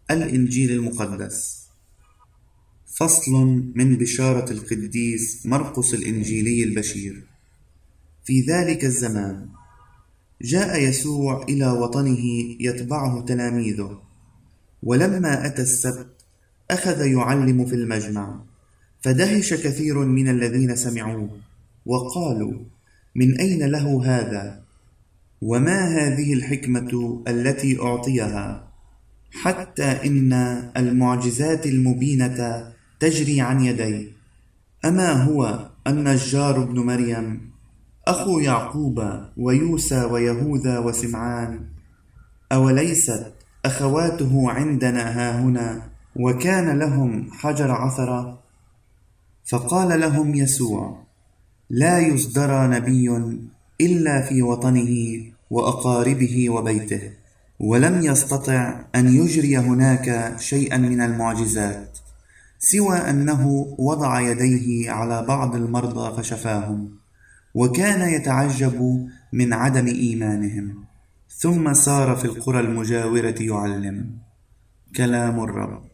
الإنجيل المقدس. فصل من بشارة القديس مرقس الإنجيلي البشير. في ذلك الزمان جاء يسوع إلى وطنه يتبعه تلاميذه، ولما أتى السبت أخذ يعلم في المجمع، فدهش كثير من الذين سمعوه وقالوا: من أين له هذا؟ وما هذه الحكمة التي أعطيها؟ حتى إن المعجزات المبينة تجري عن يديه. أما هو النجار ابن مريم أخو يعقوب ويوسى ويهوذا وسمعان؟ أوليست أخواته عندنا هاهنا؟ وكان لهم حجر عثرة. فقال لهم يسوع: لا يصدر نبي إلا في وطنه وأقاربه وبيته. ولم يستطع أن يجري هناك شيئا من المعجزات، سوى أنه وضع يديه على بعض المرضى فشفاهم، وكان يتعجب من عدم إيمانهم. ثم سار في القرى المجاورة يعلم. كلام الرب.